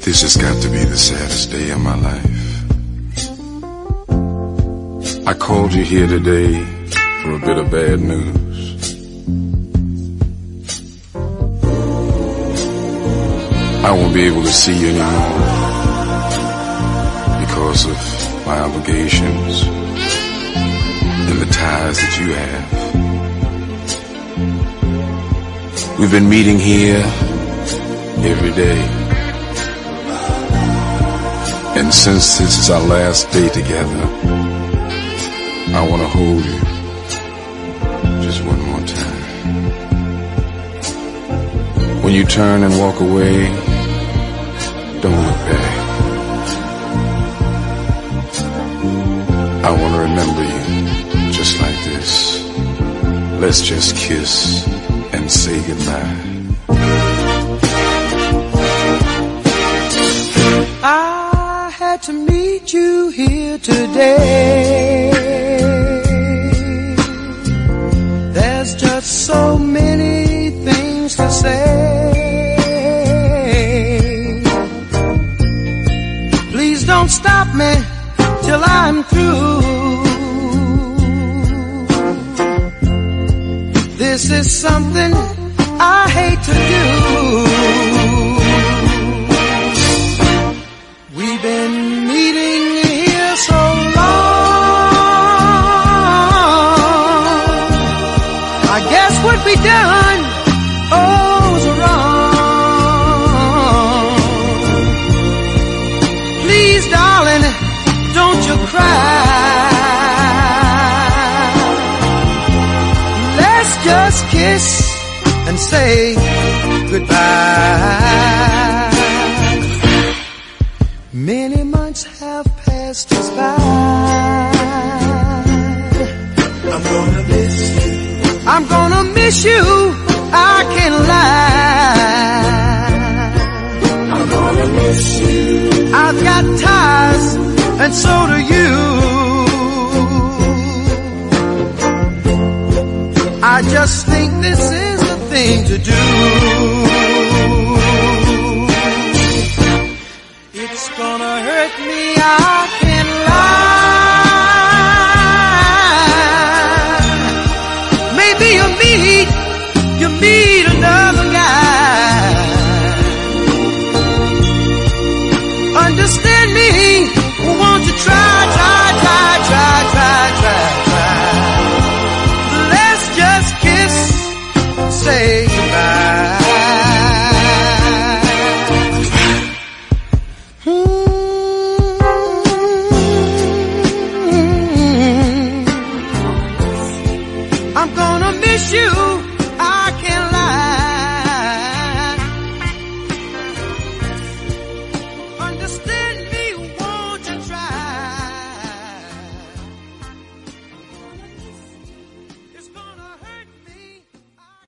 This has got to be the saddest day of my life. I called you here today for a bit of bad news. I won't be able to see you anymore because of my obligations and the ties that you have. We've been meeting here every day. And since this is our last day together, I want to hold you just one more time. When you turn and walk away, don't look back. I want to remember you just like this. Let's just kiss and say goodbye. I had to meet you here today. There's just so many things to say. Please don't stop me till I'm through. This is something I hate to do. We've been meeting here so long. I guess what we done, was wrong. Please, darling, don't you cry. Let's just kiss and say goodbye. Many months have passed us by. I'm gonna miss you. I'm gonna miss you. I can't lie. I'm gonna miss you. I've got ties, and so do you. I just think this is the thing to do. It's gonna hurt me, I can't lie. Maybe you meet another guy. Understand me, won't you try. Let's just kiss and say goodbye. I'm gonna miss you.